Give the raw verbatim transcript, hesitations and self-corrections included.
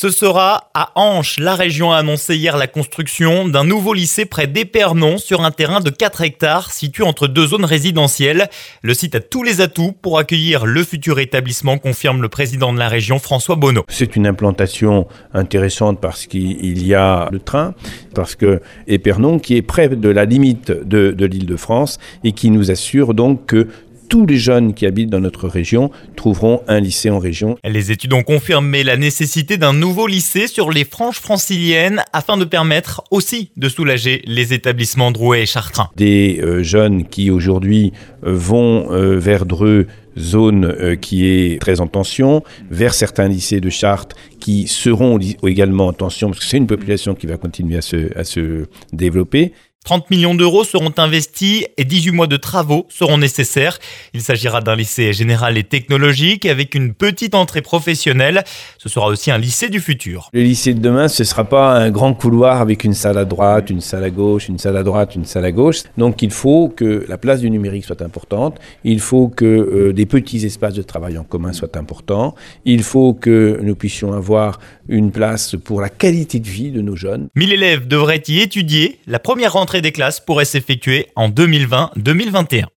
Ce sera à Anche. La région a annoncé hier la construction d'un nouveau lycée près d'Épernon sur un terrain de quatre hectares situé entre deux zones résidentielles. Le site a tous les atouts pour accueillir le futur établissement, confirme le président de la région, François Bonneau. C'est une implantation intéressante parce qu'il y a le train, parce que Épernon qui est près de la limite de, de l'Île-de-France et qui nous assure donc que tous les jeunes qui habitent dans notre région trouveront un lycée en région. Les études ont confirmé la nécessité d'un nouveau lycée sur les franges franciliennes afin de permettre aussi de soulager les établissements drouais et chartrains. Des euh, jeunes qui aujourd'hui euh, vont euh, vers Dreux, zone euh, qui est très en tension, vers certains lycées de Chartres qui seront également en tension parce que c'est une population qui va continuer à se, à se développer. trente millions d'euros seront investis et dix-huit mois de travaux seront nécessaires. Il s'agira d'un lycée général et technologique avec une petite entrée professionnelle. Ce sera aussi un lycée du futur. Le lycée de demain, ce ne sera pas un grand couloir avec une salle à droite, une salle à gauche, une salle à droite, une salle à gauche. Donc il faut que la place du numérique soit importante. Il faut que euh, des petits espaces de travail en commun soient importants. Il faut que nous puissions avoir une place pour la qualité de vie de nos jeunes. mille élèves devraient y étudier. La première rentrée des classes pourrait s'effectuer en deux mille vingt deux mille vingt et un.